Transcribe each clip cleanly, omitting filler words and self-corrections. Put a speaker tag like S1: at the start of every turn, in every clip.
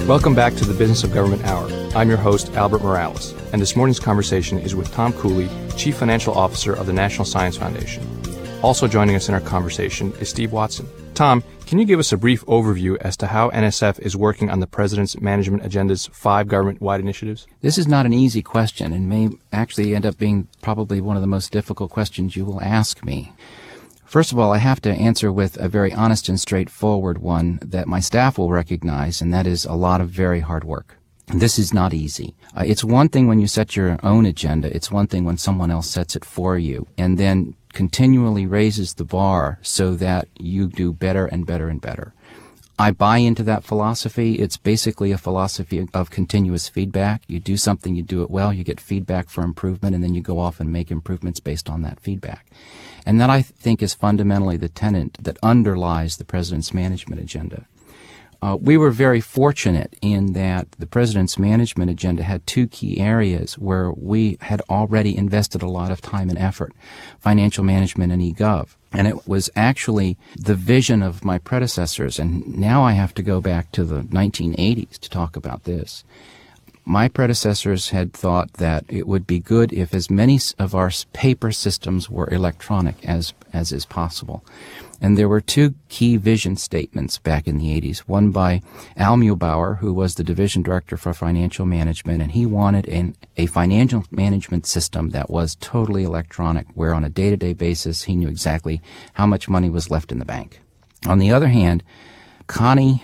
S1: Welcome back to the Business of Government Hour. I'm your host, Albert Morales, and this morning's conversation is with Tom Cooley, Chief Financial Officer of the National Science Foundation. Also joining us in our conversation is Steve Watson. Tom, can you give us a brief overview as to how NSF is working on the President's Management Agenda's 5 government-wide initiatives?
S2: This is not an easy question and may actually end up being probably one of the most difficult questions you will ask me. First of all, I have to answer with a very honest and straightforward one that my staff will recognize, and that is a lot of very hard work. This is not easy. It's one thing when you set your own agenda. It's one thing when someone else sets it for you and then continually raises the bar so that you do better and better and better. I buy into that philosophy. It's basically a philosophy of continuous feedback. You do something, you do it well, you get feedback for improvement, and then you go off and make improvements based on that feedback. And that, I think, is fundamentally the tenet that underlies the President's management agenda. We were very fortunate in that the President's management agenda had 2 key areas where we had already invested a lot of time and effort: financial management and eGov. And it was actually the vision of my predecessors, and now I have to go back to the 1980s to talk about this. My predecessors had thought that it would be good if as many of our paper systems were electronic as is possible. And there were 2 key vision statements back in the 80s, one by Al Muhlbauer, who was the division director for financial management, and he wanted a financial management system that was totally electronic, where on a day-to-day basis he knew exactly how much money was left in the bank. On the other hand, Connie,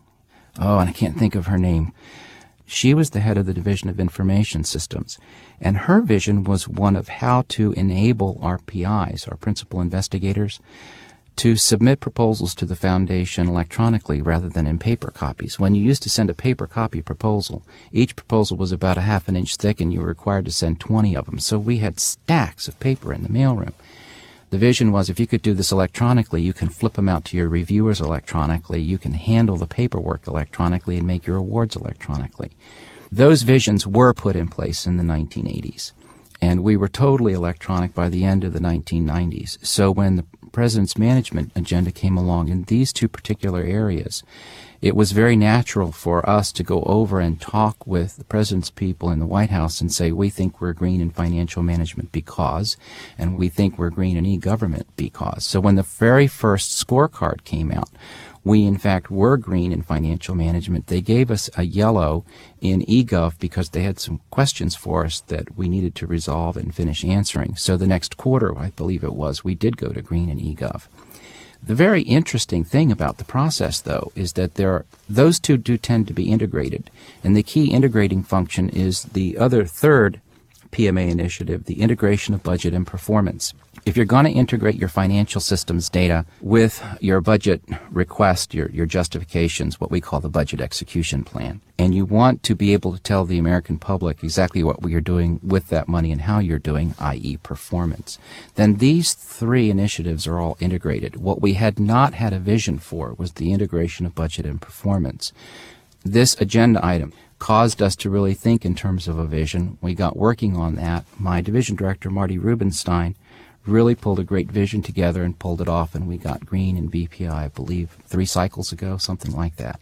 S2: and I can't think of her name, she was the head of the Division of Information Systems, and her vision was one of how to enable our PIs, our principal investigators, to submit proposals to the Foundation electronically rather than in paper copies. When you used to send a paper copy proposal, each proposal was about a half an inch thick and you were required to send 20 of them. So we had stacks of paper in the mailroom. The vision was if you could do this electronically, you can flip them out to your reviewers electronically, you can handle the paperwork electronically and make your awards electronically. Those visions were put in place in the 1980s, and we were totally electronic by the end of the 1990s. So when the President's management agenda came along in these 2 particular areas, it was very natural for us to go over and talk with the President's people in the White House and say, we think we're green in financial management because, and we think we're green in e-government because. So when the very first scorecard came out, we in fact were green in financial management. They gave us a yellow in eGov because they had some questions for us that we needed to resolve and finish answering. So the next quarter, I believe it was, we did go to green in eGov. The very interesting thing about the process, though, is that those 2 do tend to be integrated, and the key integrating function is the other 3rd PMA initiative, the integration of budget and performance. If you're going to integrate your financial systems data with your budget request, your justifications, what we call the budget execution plan, and you want to be able to tell the American public exactly what you're doing with that money and how you're doing, i.e. performance, then these 3 initiatives are all integrated. What we had not had a vision for was the integration of budget and performance. This agenda item caused us to really think in terms of a vision. We got working on that. My division director, Marty Rubenstein, really pulled a great vision together and pulled it off, and we got green in BPI, I believe, 3 cycles ago, something like that.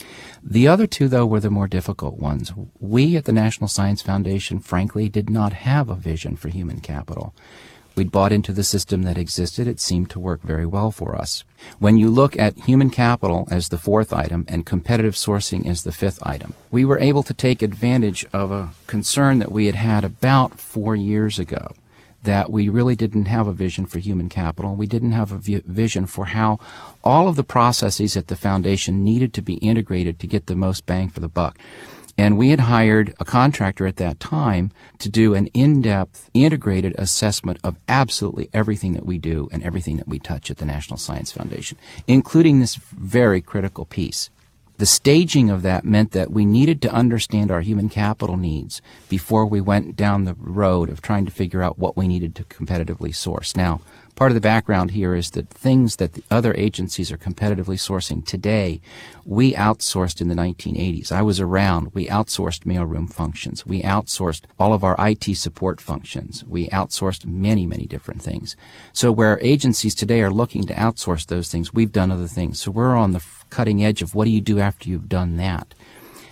S2: The other 2, though, were the more difficult ones. We at the National Science Foundation, frankly, did not have a vision for human capital. We'd bought into the system that existed. It seemed to work very well for us. When you look at human capital as the 4th item and competitive sourcing as the 5th item, we were able to take advantage of a concern that we had had about 4 years ago, that we really didn't have a vision for human capital. We didn't have a vision for how all of the processes at the Foundation needed to be integrated to get the most bang for the buck. And we had hired a contractor at that time to do an in-depth, integrated assessment of absolutely everything that we do and everything that we touch at the National Science Foundation, including this very critical piece. The staging of that meant that we needed to understand our human capital needs before we went down the road of trying to figure out what we needed to competitively source. Now, part of the background here is that things that the other agencies are competitively sourcing today, we outsourced in the 1980s. I was around. We outsourced mailroom functions. We outsourced all of our IT support functions. We outsourced many, many different things. So where agencies today are looking to outsource those things, we've done other things. So we're on the cutting edge of what do you do after you've done that.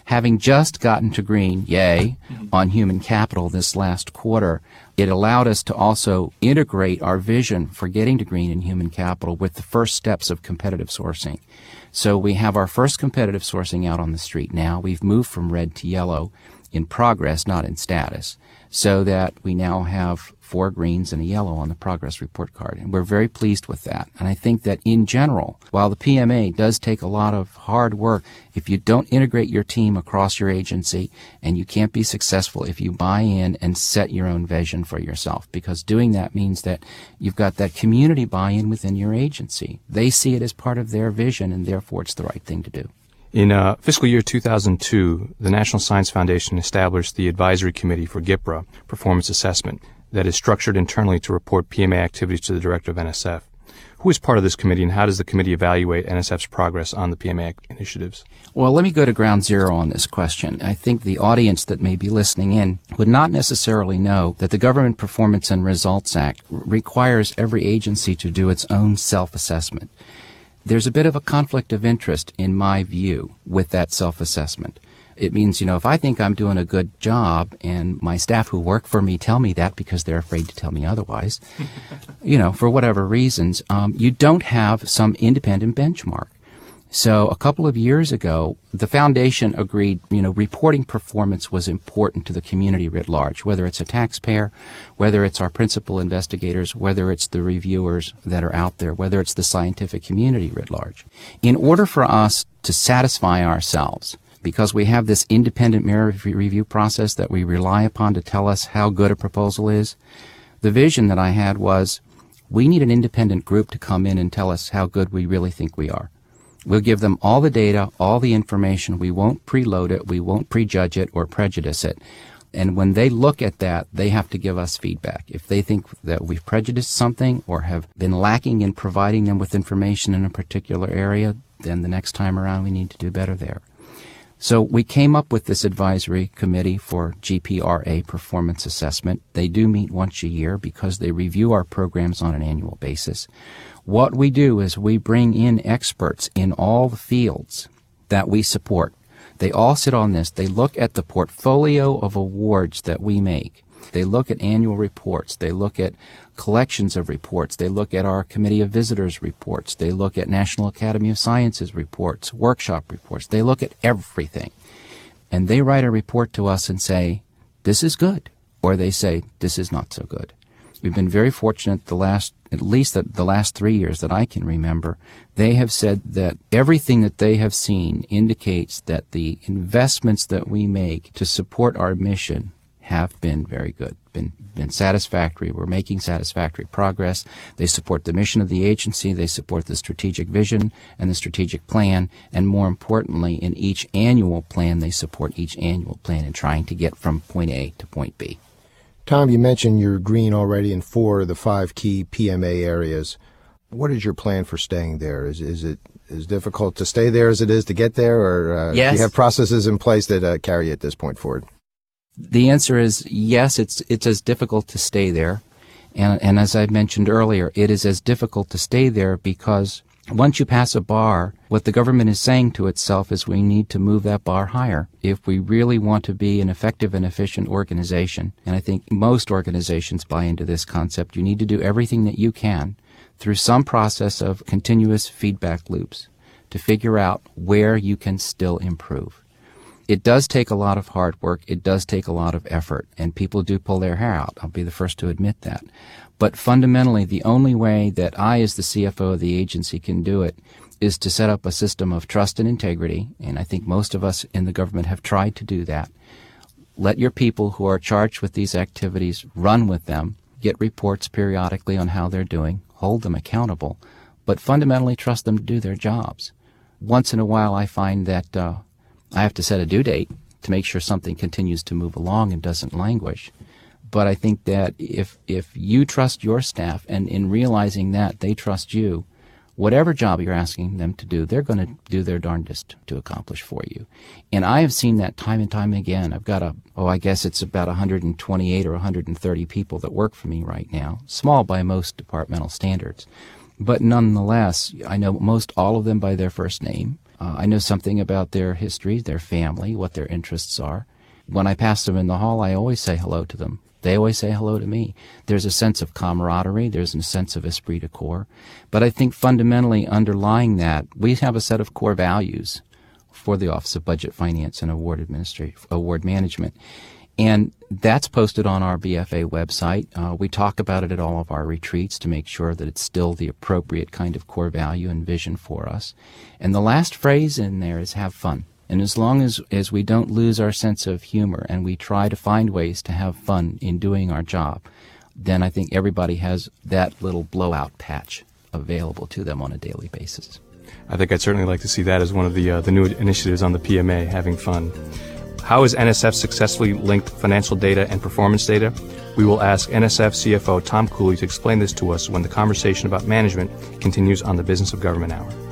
S2: Having just gotten to green, yay, on human capital this last quarter, it allowed us to also integrate our vision for getting to green in human capital with the first steps of competitive sourcing. So we have our first competitive sourcing out on the street now. We've moved from red to yellow in progress, not in status, so that we now have 4 greens and a yellow on the progress report card. And we're very pleased with that. And I think that in general, while the PMA does take a lot of hard work, if you don't integrate your team across your agency, and you can't be successful if you buy in and set your own vision for yourself, because doing that means that you've got that community buy-in within your agency. They see it as part of their vision, and therefore it's the right thing to do.
S1: In fiscal year 2002, the National Science Foundation established the Advisory Committee for GIPRA Performance Assessment that is structured internally to report PMA activities to the Director of NSF. Who is part of this committee, and how does the committee evaluate NSF's progress on the PMA initiatives?
S2: Well, let me go to ground zero on this question. I think the audience that may be listening in would not necessarily know that the Government Performance and Results Act requires every agency to do its own self-assessment. There's a bit of a conflict of interest, in my view, with that self-assessment. It means, if I think I'm doing a good job and my staff who work for me tell me that because they're afraid to tell me otherwise, for whatever reasons, you don't have some independent benchmark. So a couple of years ago, the foundation agreed, reporting performance was important to the community writ large, whether it's a taxpayer, whether it's our principal investigators, whether it's the reviewers that are out there, whether it's the scientific community writ large. In order for us to satisfy ourselves, because we have this independent merit review process that we rely upon to tell us how good a proposal is, the vision that I had was we need an independent group to come in and tell us how good we really think we are. We'll give them all the data, all the information. We won't preload it. We won't prejudge it or prejudice it. And when they look at that, they have to give us feedback. If they think that we've prejudiced something or have been lacking in providing them with information in a particular area, then the next time around we need to do better there. So we came up with this advisory committee for GPRA performance assessment. They do meet once a year because they review our programs on an annual basis. What we do is we bring in experts in all the fields that we support. They all sit on this. They look at the portfolio of awards that we make. They look at annual reports. They look at collections of reports. They look at our Committee of Visitors reports. They look at National Academy of Sciences reports, workshop reports. They look at everything. And they write a report to us and say, this is good. Or they say, this is not so good. We've been very fortunate the last 3 years that I can remember. They have said that everything that they have seen indicates that the investments that we make to support our mission have been very good, been satisfactory. We're making satisfactory progress. They support the mission of the agency. They support the strategic vision and the strategic plan. And more importantly, in each annual plan, they support each annual plan in trying to get from point A to point B.
S3: Tom, you mentioned you're green already in 4 of the 5 key PMA areas. What is your plan for staying there? Is it as difficult to stay there as it is to get there, or
S2: yes.
S3: Do you have processes in place that carry you at this point forward?
S2: The answer is yes, it's as difficult to stay there. And as I mentioned earlier, it is as difficult to stay there because once you pass a bar, what the government is saying to itself is we need to move that bar higher if we really want to be an effective and efficient organization. And I think most organizations buy into this concept. You need to do everything that you can through some process of continuous feedback loops to figure out where you can still improve. It does take a lot of hard work. It does take a lot of effort, and people do pull their hair out. I'll be the first to admit that. But fundamentally, the only way that I, as the CFO of the agency, can do it is to set up a system of trust and integrity, and I think most of us in the government have tried to do that. Let your people who are charged with these activities run with them, get reports periodically on how they're doing, hold them accountable, but fundamentally trust them to do their jobs. Once in a while, I find that I have to set a due date to make sure something continues to move along and doesn't languish. But I think that if you trust your staff, and in realizing that they trust you, whatever job you're asking them to do, they're going to do their darndest to accomplish for you. And I have seen that time and time again. I've got I guess it's about 128 or 130 people that work for me right now, small by most departmental standards. But nonetheless, I know most all of them by their first name. I know something about their history, their family, what their interests are. When I pass them in the hall, I always say hello to them. They always say hello to me. There's a sense of camaraderie. There's a sense of esprit de corps. But I think fundamentally underlying that, we have a set of core values for the Office of Budget Finance and Award Management. And that's posted on our BFA website. We talk about it at all of our retreats to make sure that it's still the appropriate kind of core value and vision for us. And the last phrase in there is have fun. And as long as we don't lose our sense of humor and we try to find ways to have fun in doing our job, then I think everybody has that little blowout patch available to them on a daily basis.
S1: I think I'd certainly like to see that as one of the new initiatives on the PMA, having fun. How has NSF successfully linked financial data and performance data? We will ask NSF CFO Tom Cooley to explain this to us when the conversation about management continues on the Business of Government Hour.